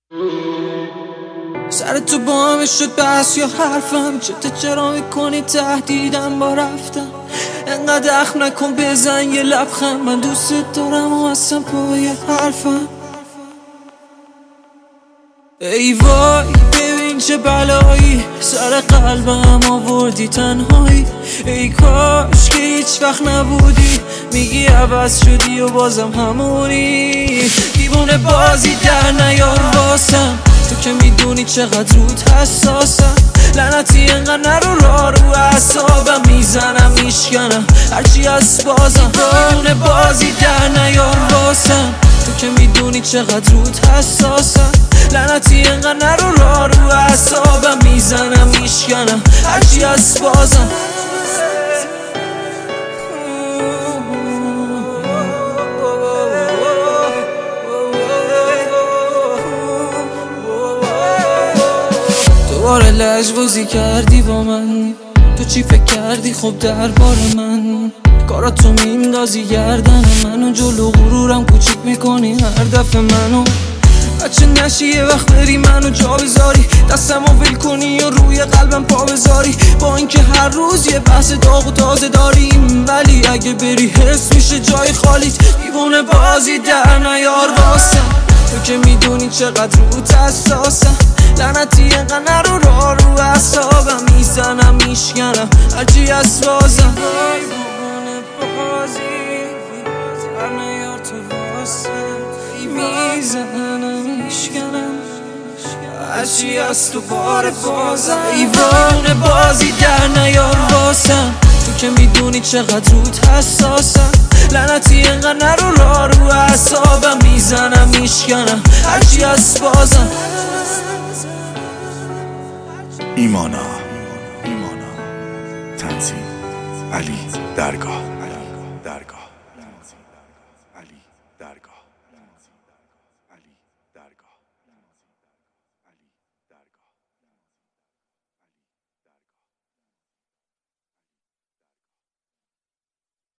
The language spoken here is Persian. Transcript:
سر تو با همه شد بحث یا حرفم، چرا میکنی تهدیدم با رفتم؟ انقدر اخم نکن بزن یه لبخند، من دوست دارم و اصلا پای حرفم. ای وای ببین چه بلایی سر قلبم آوردی تنهایی. ای کاش که هیچ وقت نبودی، میگی عوض شدی و بازم همونی. دیوونه بازی در نیار واسم، تو که میدونی چقدر رود حساسم. لعنتی انقدر نرو رو اعصابم، میزنم میشکنم هرچی از بازم. دیوونه بازی در نیار واسم، تو که میدونی چقدر رود حساسم. لعنتی انقدر نرو اعصابم، میزنم میشکنم هرچی از بازم. دوباره لجبازی کردی با من، تو چی فکر کردی خب دربار من؟ کاراتو میندازی گردن منو، جلو غرورم کوچیک میکنی هر دفعه منو. بچه نشی یه وقت بری منو جا بذاری، دستمو ول کنی و روی قلبم پا بذاری. با اینکه هر روز یه بحث داغ و تازه داریم، ولی اگه بری حس میشه جای خالیت. دیوونه بازی در نیار واسم، تو که میدونی چقدر روت حساسم. لعنتی اینقدر نرو اعصابم، میزنم میشکنم هرچی از بازم. دیوونه بازی در نیار تو واسم، میزنم میشکنم هرچی از تو بار بازم. دیوونه بازی در نیار واسم، تو که میدونی چقدر رود حساسم. لعنتی اینقدر نرو اعصابم، میزنم میشکنم هرچی از بازم. ایمانا تنظیم علی درگاه.